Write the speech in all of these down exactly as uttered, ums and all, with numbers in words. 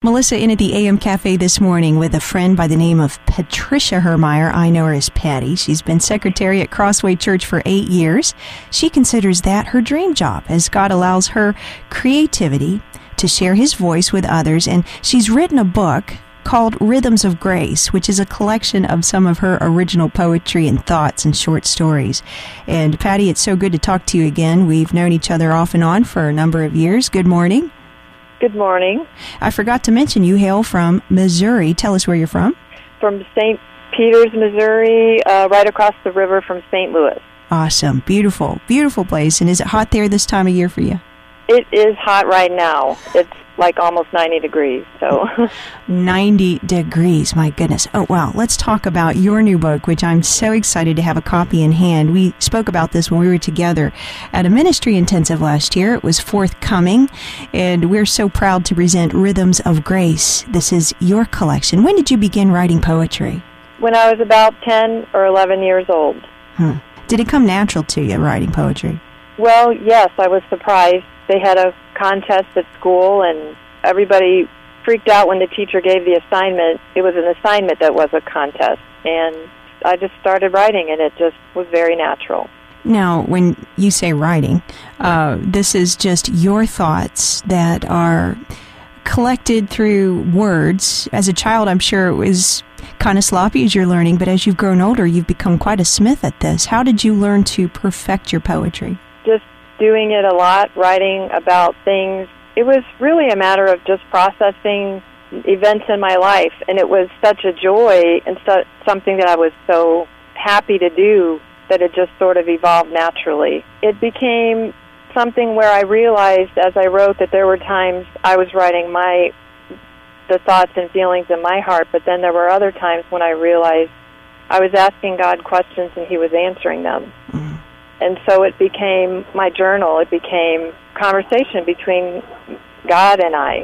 Melissa in at the A M Cafe this morning with a friend by the name of Patricia Hermeyer. I know her as Patty. She's been secretary at Crossway Church for eight years. She considers that her dream job as God allows her creativity to share His voice with others. And she's written a book called Rhythms of Grace, which is a collection of some of her original poetry and thoughts and short stories. And Patty, it's so good to talk to you again. We've known each other off and on for a number of years. Good morning. Good morning. I forgot to mention you hail from Missouri. Tell us where you're from. From Saint Peters, Missouri, uh, right across the river from Saint Louis. Awesome. Beautiful. Beautiful place. And is it hot there this time of year for you? It is hot right now. It's like almost ninety degrees. So ninety degrees, my goodness. Oh, wow. Let's talk about your new book, which I'm so excited to have a copy in hand. We spoke about this when we were together at a ministry intensive last year. It was forthcoming, and we're so proud to present Rhythms of Grace. This is your collection. When did you begin writing poetry? When I was about ten or eleven years old. Hmm. Did it come natural to you, writing poetry? Well, yes, I was surprised. They had a contest at school, and everybody freaked out when the teacher gave the assignment. It was an assignment that was a contest, and I just started writing, and it just was very natural. Now, when you say writing, uh, this is just your thoughts that are collected through words. As a child, I'm sure it was kind of sloppy as you're learning, but as you've grown older, you've become quite a smith at this. How did you learn to perfect your poetry? Just doing it a lot, writing about things. It was really a matter of just processing events in my life, and it was such a joy and so, something that I was so happy to do that it just sort of evolved naturally. It became something where I realized as I wrote that there were times I was writing my the thoughts and feelings in my heart, but then there were other times when I realized I was asking God questions and He was answering them. Mm-hmm. And so it became my journal. It became conversation between God and I.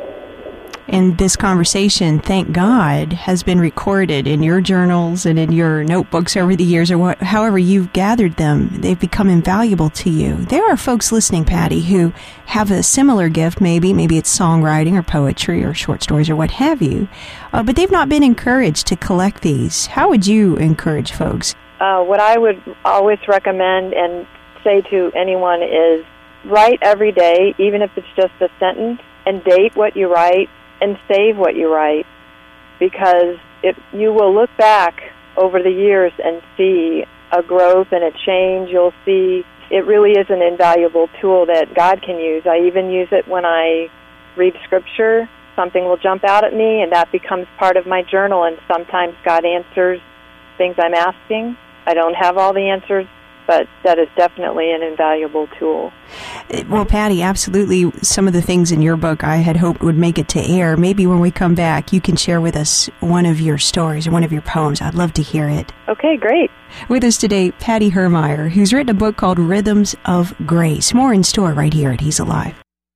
And this conversation, thank God, has been recorded in your journals and in your notebooks over the years, or what, however you've gathered them. They've become invaluable to you. There are folks listening, Patty, who have a similar gift, maybe. Maybe it's songwriting or poetry or short stories or what have you. Uh, but they've not been encouraged to collect these. How would you encourage folks? Uh, what I would always recommend and say to anyone is write every day, even if it's just a sentence, and date what you write and save what you write, because it, you will look back over the years and see a growth and a change. You'll see it really is an invaluable tool that God can use. I even use it when I read Scripture. Something will jump out at me, and that becomes part of my journal, and sometimes God answers things I'm asking. I don't have all the answers, but that is definitely an invaluable tool. Well, Patty, absolutely. Some of the things in your book I had hoped would make it to air. Maybe when we come back, you can share with us one of your stories or one of your poems. I'd love to hear it. Okay, great. With us today, Patty Hermeyer, who's written a book called Rhythms of Grace. More in store right here at He's Alive.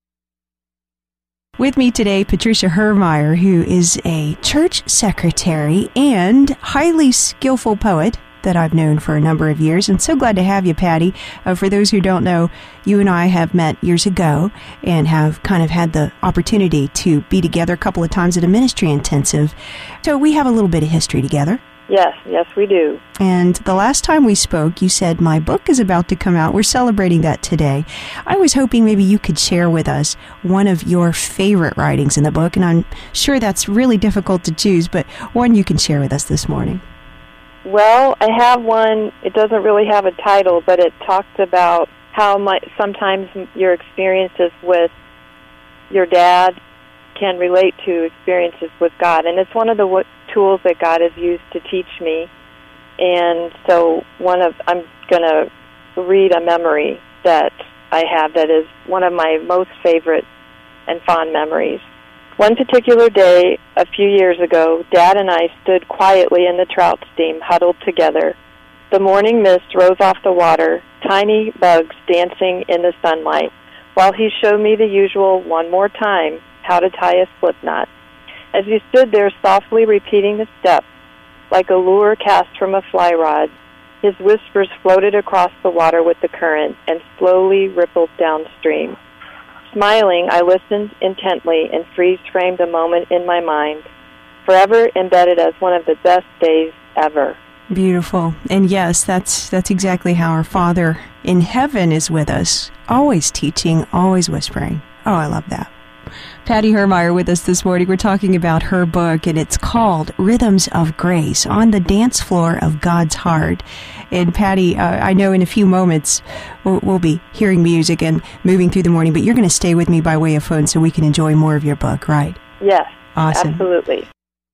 With me today, Patricia Hermeyer, who is a church secretary and highly skillful poet that I've known for a number of years. And so glad to have you, Patty. Uh, for those who don't know, you and I have met years ago and have kind of had the opportunity to be together a couple of times at a ministry intensive. So we have a little bit of history together. Yes, yes, we do. And the last time we spoke, you said, my book is about to come out. We're celebrating that today. I was hoping maybe you could share with us one of your favorite writings in the book, and I'm sure that's really difficult to choose, but one you can share with us this morning. Well, I have one. It doesn't really have a title, but it talks about how my, sometimes your experiences with your dad can relate to experiences with God. And it's one of the w- tools that God has used to teach me. And so one of I'm going to read a memory that I have that is one of my most favorite and fond memories. One particular day, a few years ago, Dad and I stood quietly in the trout stream, huddled together. The morning mist rose off the water, tiny bugs dancing in the sunlight, while he showed me the usual one more time how to tie a slip knot. As he stood there softly repeating the steps, like a lure cast from a fly rod, his whispers floated across the water with the current and slowly rippled downstream. Smiling, I listened intently and freeze-framed a moment in my mind, forever embedded as one of the best days ever. Beautiful. And yes, that's that's exactly how our Father in heaven is with us, always teaching, always whispering. Oh, I love that. Patty Herrmeyer with us this morning. We're talking about her book, and it's called Rhythms of Grace, On the Dance Floor of God's Heart. And Patty, uh, I know in a few moments we'll, we'll be hearing music and moving through the morning, but you're going to stay with me by way of phone so we can enjoy more of your book, right? Yes, awesome. Absolutely.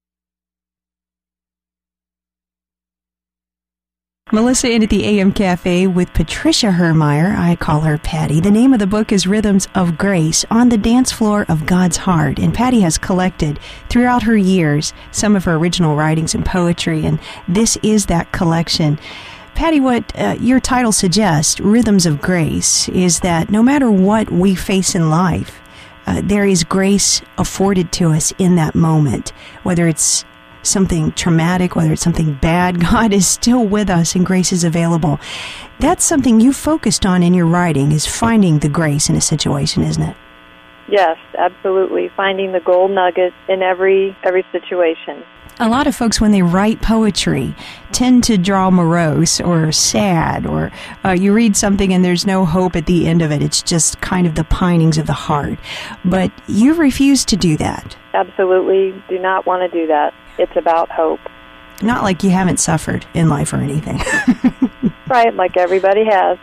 Melissa in at the A M Cafe with Patricia Herrmeyer. I call her Patty. The name of the book is Rhythms of Grace, On the Dance Floor of God's Heart. And Patty has collected throughout her years some of her original writings and poetry, and this is that collection. Patty, what uh, your title suggests, Rhythms of Grace, is that no matter what we face in life, uh, there is grace afforded to us in that moment, whether it's something traumatic, whether it's something bad, God is still with us and grace is available. That's something you focused on in your writing, is finding the grace in a situation, isn't it? Yes, absolutely. Finding the gold nugget in every every situation. A lot of folks, when they write poetry, tend to draw morose or sad, or uh, you read something and there's no hope at the end of it. It's just kind of the pinings of the heart. But you refuse to do that. Absolutely do not want to do that. It's about hope. Not like you haven't suffered in life or anything. Right, like everybody has.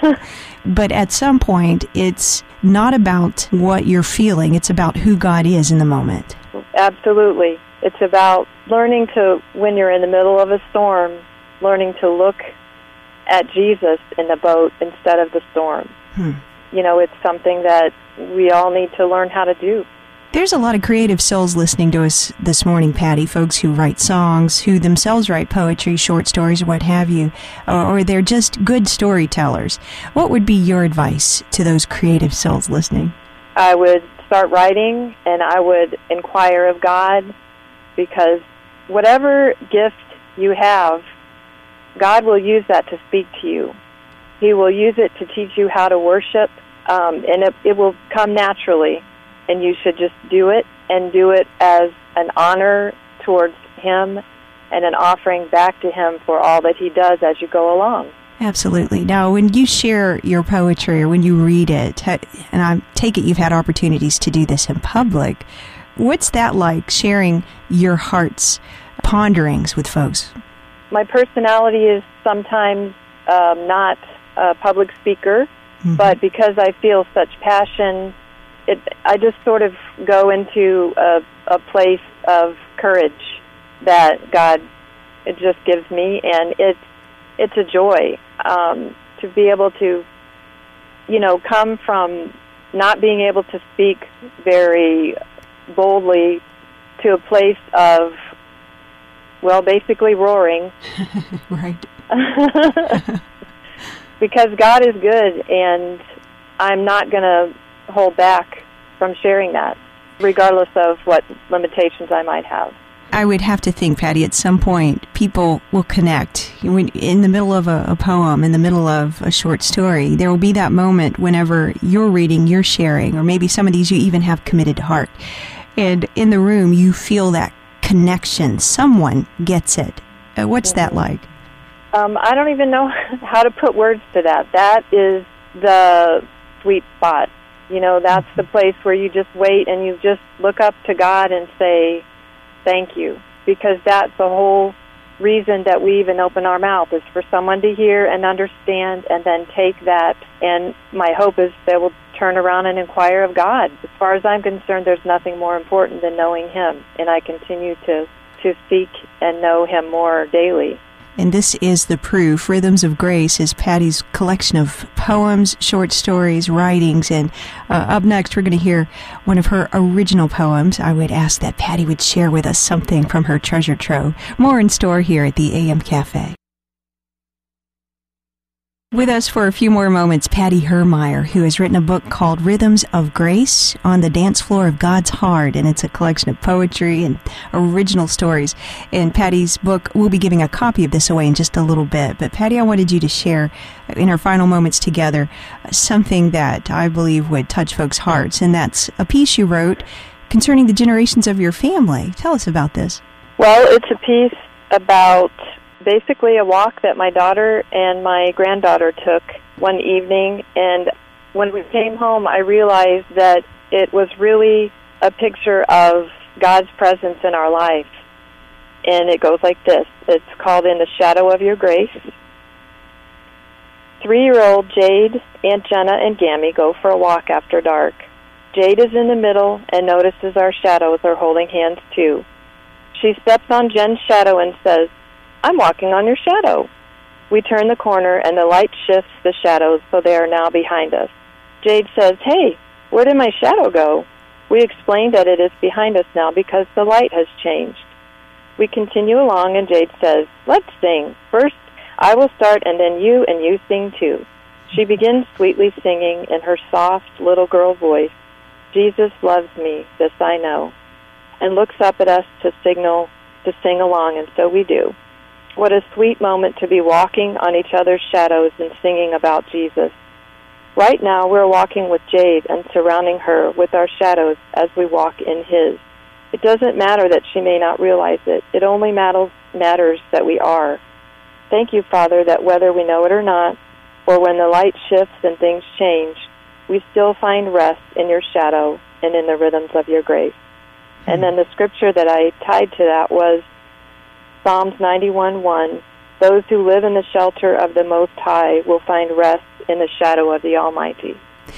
But at some point, it's not about what you're feeling. It's about who God is in the moment. Absolutely. It's about learning to, when you're in the middle of a storm, learning to look at Jesus in the boat instead of the storm. Hmm. You know, it's something that we all need to learn how to do. There's a lot of creative souls listening to us this morning, Patty, folks who write songs, who themselves write poetry, short stories, what have you, or, or they're just good storytellers. What would be your advice to those creative souls listening? I would start writing, and I would inquire of God, because whatever gift you have, God will use that to speak to you. He will use it to teach you how to worship, um, and it, it will come naturally. And you should just do it, and do it as an honor towards Him and an offering back to Him for all that He does as you go along. Absolutely. Now, when you share your poetry or when you read it, and I take it you've had opportunities to do this in public, what's that like, sharing your heart's ponderings with folks? My personality is sometimes um, not a public speaker, mm-hmm. but because I feel such passion, It, I just sort of go into a, a place of courage that God it just gives me, and it's it's a joy um, to be able to, you know, come from not being able to speak very boldly to a place of, well, basically roaring. Right. Because God is good, and I'm not going to hold back from sharing that, regardless of what limitations I might have. I would have to think, Patty, at some point people will connect. In the middle of a, a poem, in the middle of a short story, there will be that moment whenever you're reading, you're sharing, or maybe some of these you even have committed to heart. And in the room, you feel that connection. Someone gets it. Uh, what's mm-hmm. that like? Um, I don't even know how to put words to that. That is the sweet spot. You know, that's the place where you just wait and you just look up to God and say, thank you. Because that's the whole reason that we even open our mouth, is for someone to hear and understand and then take that. And my hope is they will turn around and inquire of God. As far as I'm concerned, there's nothing more important than knowing Him. And I continue to, to seek and know Him more daily. And this is the proof. Rhythms of Grace is Patty's collection of poems, short stories, writings. And uh, up next, we're going to hear one of her original poems. I would ask that Patty would share with us something from her treasure trove. More in store here at the A M Cafe. With us for a few more moments, Patty Herrmeyer, who has written a book called Rhythms of Grace on the Dance Floor of God's Heart, and it's a collection of poetry and original stories. And Patty's book, we'll be giving a copy of this away in just a little bit. But Patty, I wanted you to share, in our final moments together, something that I believe would touch folks' hearts, and that's a piece you wrote concerning the generations of your family. Tell us about this. Well, it's a piece about basically a walk that my daughter and my granddaughter took one evening, and when we came home, I realized that it was really a picture of God's presence in our life. And it goes like this. It's called In the Shadow of Your Grace. Three-year-old Jade, Aunt Jenna, and Gammy go for a walk after dark. Jade is in the middle and notices our shadows are holding hands too. She steps on Jen's shadow and says, "I'm walking on your shadow." We turn the corner and the light shifts the shadows so they are now behind us. Jade says, "Hey, where did my shadow go?" We explain that it is behind us now because the light has changed. We continue along and Jade says, "Let's sing. First, I will start and then you and you sing too." She begins sweetly singing in her soft little girl voice, "Jesus loves me, this I know," and looks up at us to signal to sing along, and so we do. What a sweet moment to be walking on each other's shadows and singing about Jesus. Right now, we're walking with Jade and surrounding her with our shadows as we walk in His. It doesn't matter that she may not realize it. It only matters, matters that we are. Thank you, Father, that whether we know it or not, or when the light shifts and things change, we still find rest in your shadow and in the rhythms of your grace. Mm-hmm. And then the scripture that I tied to that was Psalms ninety-one one, "Those who live in the shelter of the Most High will find rest in the shadow of the Almighty."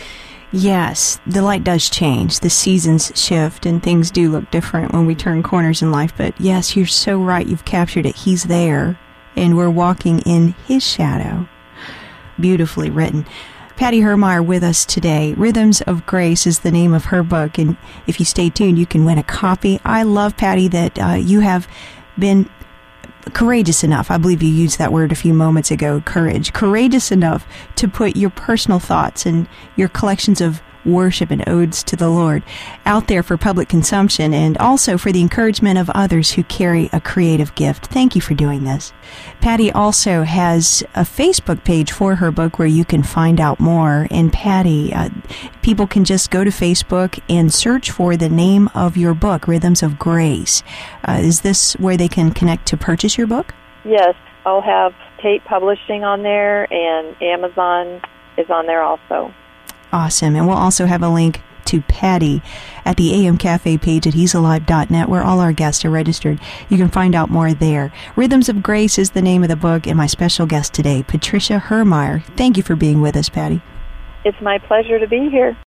Yes, the light does change. The seasons shift and things do look different when we turn corners in life. But yes, you're so right. You've captured it. He's there, and we're walking in His shadow. Beautifully written. Patty Herrmeyer with us today. Rhythms of Grace is the name of her book, and if you stay tuned, you can win a copy. I love, Patty, that uh, you have been courageous enough, I believe you used that word a few moments ago, courage, courageous enough to put your personal thoughts and your collections of worship and odes to the Lord out there for public consumption and also for the encouragement of others who carry a creative gift. Thank you for doing this. Patty also has a Facebook page for her book where you can find out more. And Patty, uh, people can just go to Facebook and search for the name of your book, Rhythms of Grace. Uh, is this where they can connect to purchase your book? Yes, I'll have Tate Publishing on there, and Amazon is on there also. Awesome. And we'll also have a link to Patty at the A M Cafe page at he's alive dot net where all our guests are registered. You can find out more there. Rhythms of Grace is the name of the book, and my special guest today, Patricia Herrmeyer. Thank you for being with us, Patty. It's my pleasure to be here.